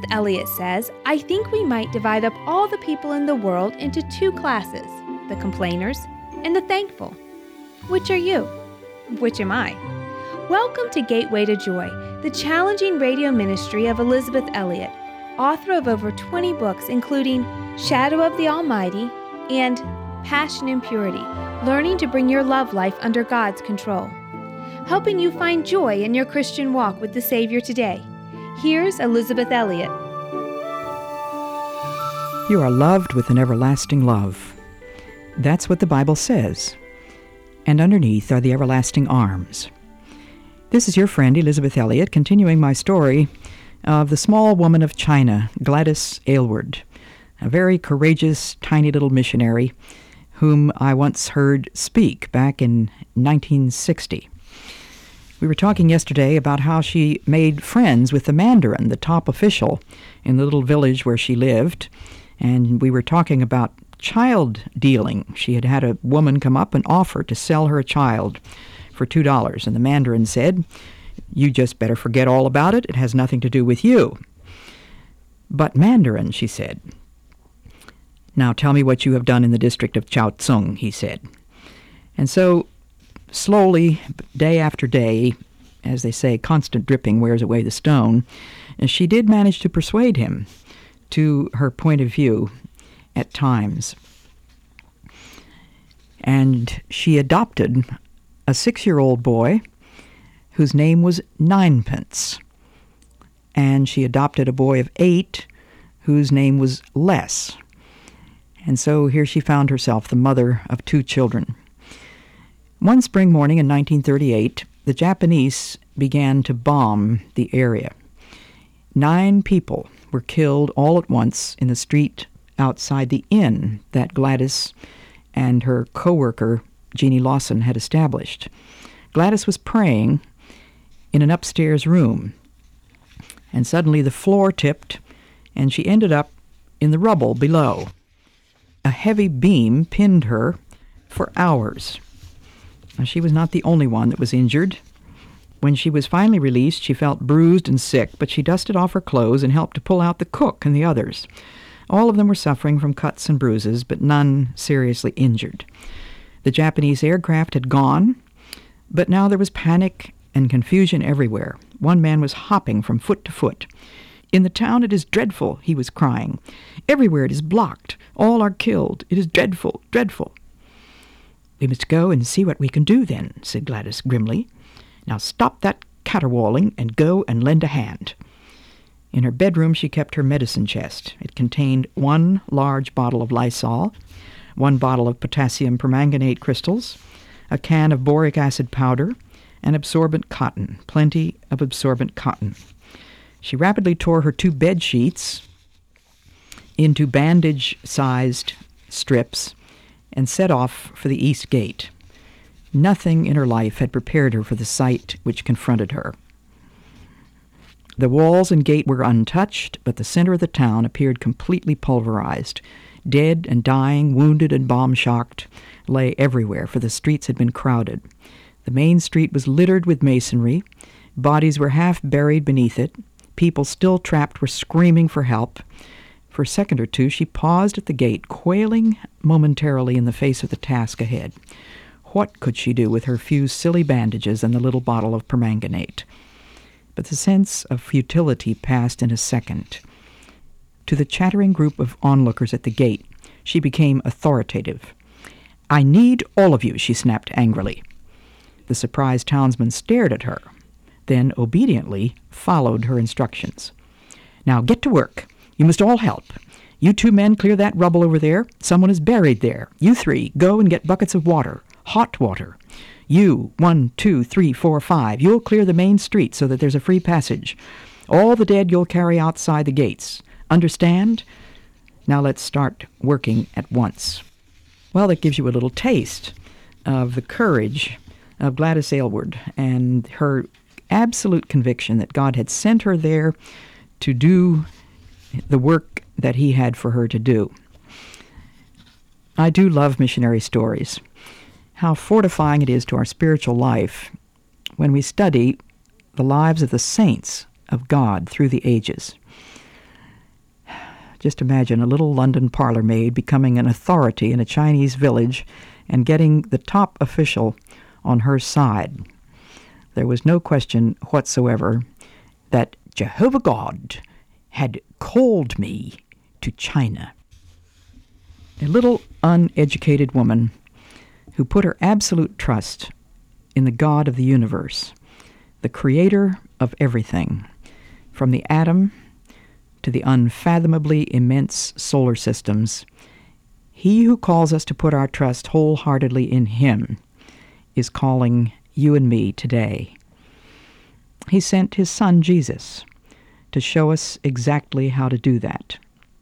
Elizabeth Elliot says, "I think we might divide up all the people in the world into two classes, the complainers and the thankful. Which are you? Which am I?" Welcome to Gateway to Joy, the challenging radio ministry of Elizabeth Elliot, author of over 20 books including Shadow of the Almighty and Passion and Purity, Learning to Bring Your Love Life Under God's Control. Helping you find joy in your Christian walk with the Savior today. Here's Elizabeth Elliot. You are loved with an everlasting love. That's what the Bible says. And underneath are the everlasting arms. This is your friend Elizabeth Elliot, continuing my story of the small woman of China, Gladys Aylward, a very courageous, tiny little missionary whom I once heard speak back in 1960. We were talking yesterday about how she made friends with the mandarin, the top official in the little village where she lived, and we were talking about child dealing. She had had a woman come up and offer to sell her a child for $2, and the mandarin said, "You just better forget all about it. It has nothing to do with you." "But mandarin," she said. "Now tell me what you have done in the district of Chaozhong," he said. And so slowly, day after day, as they say, constant dripping wears away the stone, and she did manage to persuade him to her point of view at times. And she adopted a 6-year-old boy whose name was Ninepence. And she adopted a boy of 8 whose name was Les. And so here she found herself the mother of 2 children. One spring morning in 1938, the Japanese began to bomb the area. 9 people were killed all at once in the street outside the inn that Gladys and her co-worker, Jeannie Lawson, had established. Gladys was praying in an upstairs room, and suddenly the floor tipped, and she ended up in the rubble below. A heavy beam pinned her for hours. Now, she was not the only one that was injured. When she was finally released, she felt bruised and sick, but she dusted off her clothes and helped to pull out the cook and the others. All of them were suffering from cuts and bruises, but none seriously injured. The Japanese aircraft had gone, but now there was panic and confusion everywhere. One man was hopping from foot to foot. "In the town it is dreadful," he was crying. "Everywhere it is blocked. All are killed. It is dreadful, dreadful." "We must go and see what we can do then," said Gladys grimly. "Now stop that caterwauling and go and lend a hand." In her bedroom she kept her medicine chest. It contained 1 large bottle of Lysol, 1 bottle of potassium permanganate crystals, a can of boric acid powder, and absorbent cotton, plenty of absorbent cotton. She rapidly tore her 2 bed sheets into bandage-sized strips and set off for the east gate. Nothing in her life had prepared her for the sight which confronted her. The walls and gate were untouched, but the center of the town appeared completely pulverized. Dead and dying, wounded and bomb-shocked, lay everywhere, for the streets had been crowded. The main street was littered with masonry. Bodies were half buried beneath it. People still trapped were screaming for help. For a second or two she paused at the gate, quailing momentarily in the face of the task ahead. What could she do with her few silly bandages and the little bottle of permanganate? But the sense of futility passed in a second. To the chattering group of onlookers at the gate, she became authoritative. "I need all of you," she snapped angrily. The surprised townsmen stared at her, then obediently followed her instructions. "Now get to work. You must all help. You 2 men clear that rubble over there. Someone is buried there. You 3 go and get buckets of water, hot water. You, 1, 2, 3, 4, 5, you'll clear the main street so that there's a free passage. All the dead you'll carry outside the gates. Understand? Now let's start working at once." Well, that gives you a little taste of the courage of Gladys Aylward and her absolute conviction that God had sent her there to do the work that he had for her to do. I do love missionary stories. How fortifying it is to our spiritual life when we study the lives of the saints of God through the ages. Just imagine a little London parlor maid becoming an authority in a Chinese village and getting the top official on her side. There was no question whatsoever that Jehovah God had called me to China. A little uneducated woman who put her absolute trust in the God of the universe, the creator of everything, from the atom to the unfathomably immense solar systems. He who calls us to put our trust wholeheartedly in him is calling you and me today. He sent his son Jesus to show us exactly how to do that.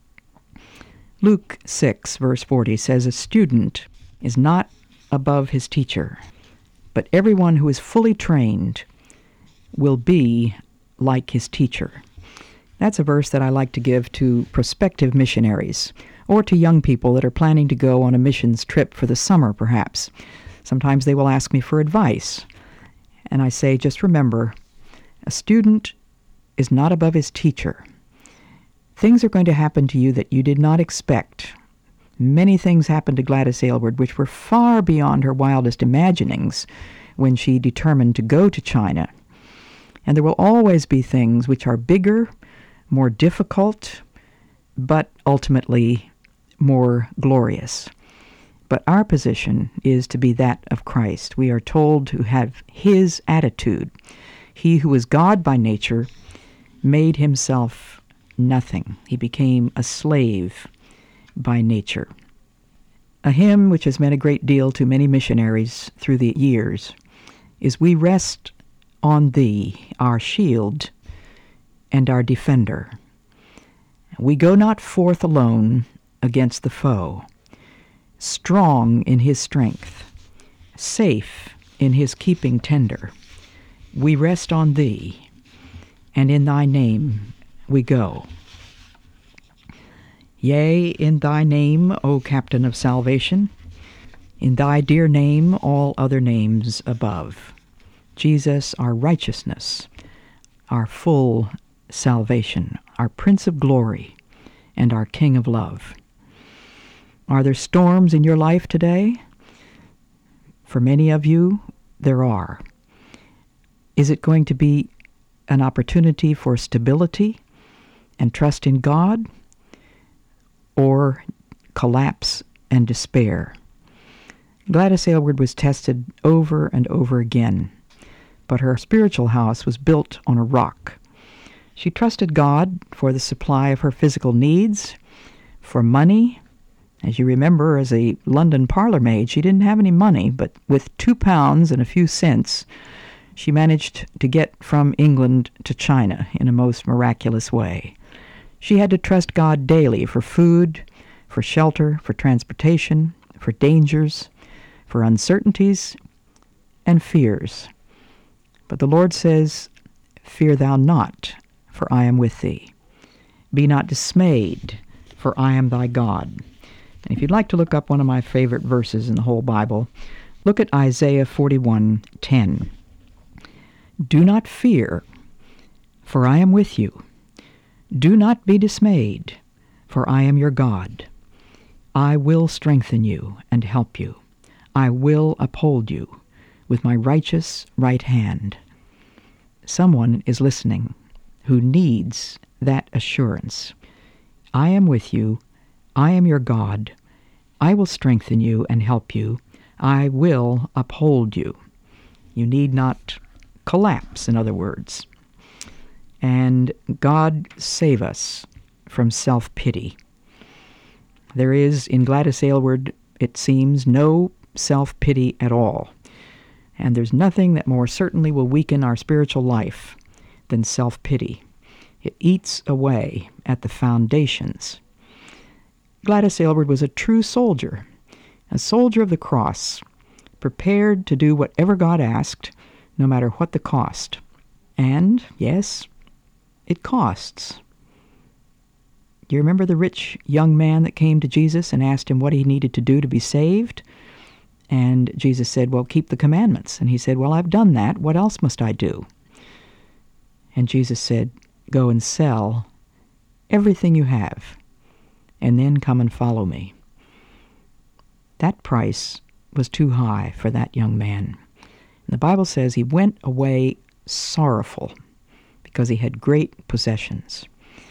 Luke 6, verse 40 says, "A student is not above his teacher, but everyone who is fully trained will be like his teacher." That's a verse that I like to give to prospective missionaries, or to young people that are planning to go on a missions trip for the summer, perhaps. Sometimes they will ask me for advice, and I say, just remember, a student is not above his teacher. Things are going to happen to you that you did not expect. Many things happened to Gladys Aylward which were far beyond her wildest imaginings when she determined to go to China. And there will always be things which are bigger, more difficult, but ultimately more glorious. But our position is to be that of Christ. We are told to have his attitude. He who is God by nature made himself nothing. He became a slave by nature. A hymn which has meant a great deal to many missionaries through the years is "We rest on thee, our shield and our defender. We go not forth alone against the foe, strong in his strength, safe in his keeping tender. We rest on thee, and in thy name we go. Yea, in thy name, O Captain of salvation, in thy dear name all other names above. Jesus, our righteousness, our full salvation, our Prince of glory, and our King of love." Are there storms in your life today? For many of you, there are. Is it going to be an opportunity for stability and trust in God, or collapse and despair? Gladys Aylward was tested over and over again, but her spiritual house was built on a rock. She trusted God for the supply of her physical needs, for money. As you remember, as a London parlor maid, she didn't have any money, but with £2 and a few cents, she managed to get from England to China in a most miraculous way. She had to trust God daily for food, for shelter, for transportation, for dangers, for uncertainties and fears. But the Lord says, "Fear thou not, for I am with thee. Be not dismayed, for I am thy God." And if you'd like to look up one of my favorite verses in the whole Bible, look at Isaiah 41:10. "Do not fear, for I am with you. Do not be dismayed, for I am your God. I will strengthen you and help you. I will uphold you with my righteous right hand." Someone is listening who needs that assurance. I am with you. I am your God. I will strengthen you and help you. I will uphold you. You need not collapse, in other words. And God save us from self-pity. There is, in Gladys Aylward, it seems, no self-pity at all. And there's nothing that more certainly will weaken our spiritual life than self-pity. It eats away at the foundations. Gladys Aylward was a true soldier, a soldier of the cross, prepared to do whatever God asked, no matter what the cost. And, yes, it costs. Do you remember the rich young man that came to Jesus and asked him what he needed to do to be saved? And Jesus said, "Well, keep the commandments." And he said, "Well, I've done that. What else must I do?" And Jesus said, "Go and sell everything you have and then come and follow me. That price was too high for that young man. And the Bible says he went away sorrowful because he had great possessions.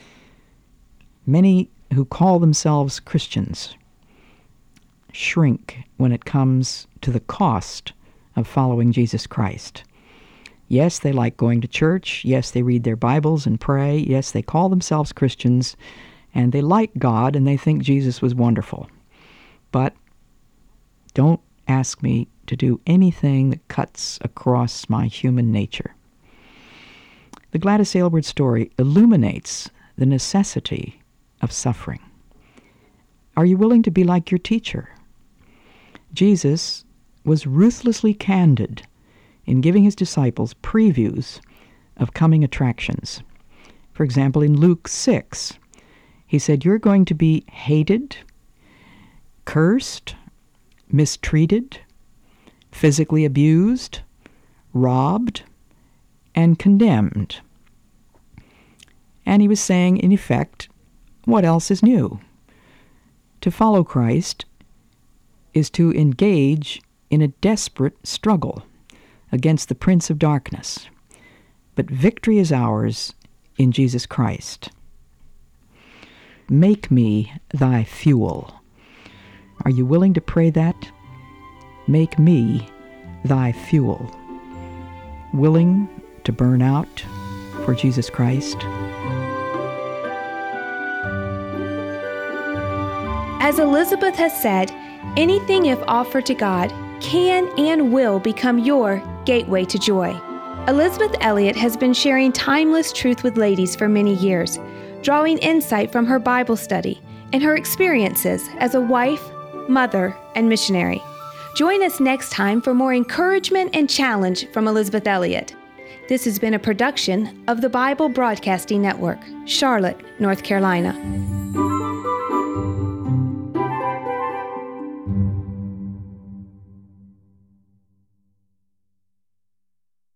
Many who call themselves Christians shrink when it comes to the cost of following Jesus Christ. Yes, they like going to church. Yes, they read their Bibles and pray. Yes, they call themselves Christians, and they like God, and they think Jesus was wonderful. But don't ask me to do anything that cuts across my human nature. The Gladys Aylward story illuminates the necessity of suffering. Are you willing to be like your teacher? Jesus was ruthlessly candid in giving his disciples previews of coming attractions. For example, in Luke 6, he said, "You're going to be hated, cursed, mistreated, physically abused, robbed, and condemned." And he was saying, in effect, what else is new? To follow Christ is to engage in a desperate struggle against the prince of darkness. But victory is ours in Jesus Christ. Make me thy fuel. Are you willing to pray that? Make me thy fuel. Willing to burn out for Jesus Christ? As Elizabeth has said, anything if offered to God can and will become your gateway to joy. Elizabeth Elliot has been sharing timeless truth with ladies for many years, drawing insight from her Bible study and her experiences as a wife, mother, and missionary. Join us next time for more encouragement and challenge from Elizabeth Elliot. This has been a production of the Bible Broadcasting Network, Charlotte, North Carolina.